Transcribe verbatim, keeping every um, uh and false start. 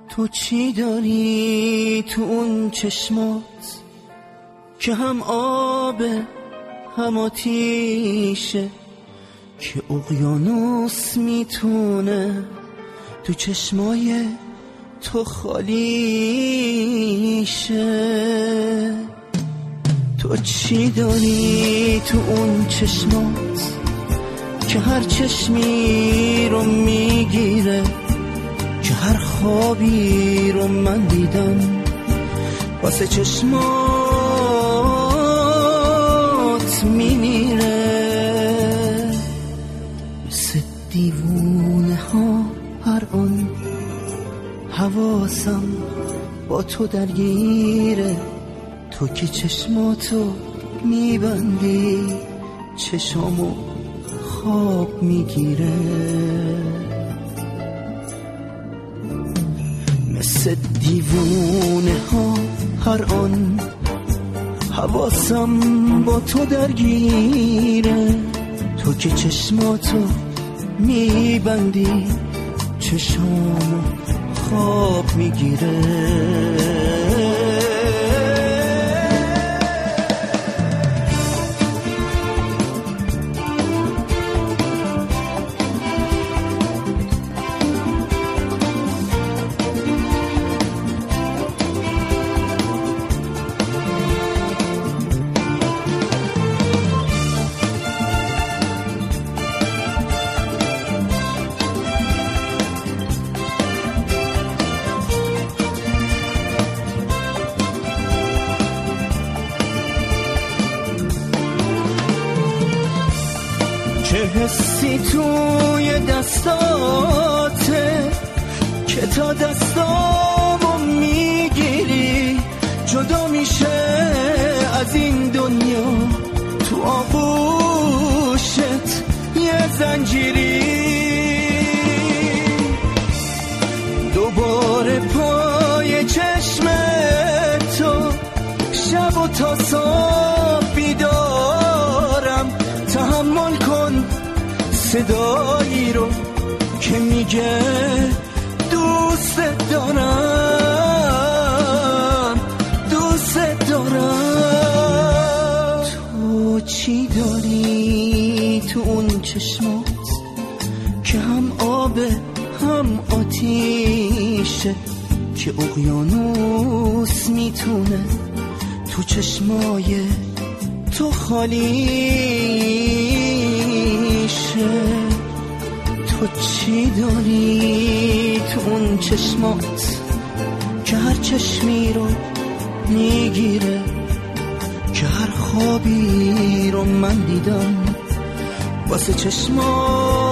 تو چی داری تو اون چشمات که هم آب هم آتیشه، که اقیانوس میتونه تو چشمای تو خالی شه. تو چی داری تو اون چشمات که هر چشمی رو میگیره، که هر خوابی رو من دیدم واسه چشمات میمیره. مثل دیوونه ها هر آن حواسم با تو درگیره، تو که چشماتو میبندی چشامو خواب میگیره. مثل دیوونه ها هر آن حواسم با تو درگیره، تو که چشماتو میبندی چشامو خواب میگیره. چه حسی توی دستاته که تا دستامو میگیری جدا میشه از این دنیا، تو آغوشت یه زنجیری. دوباره پای چشم تو شب و تا صبح بیدارم، تحمل کن صدایی رو که میگه دوست دارم دوست دارم. تو چی داری تو اون چشمات که هم آب هم آتیشه، که اقیانوس میتونه تو چشمای تو خالی شه. تو چی داری تو اون چشمات که هر چشمی رو میگیره، که هر خوابی رو من دیدم واسه چشمات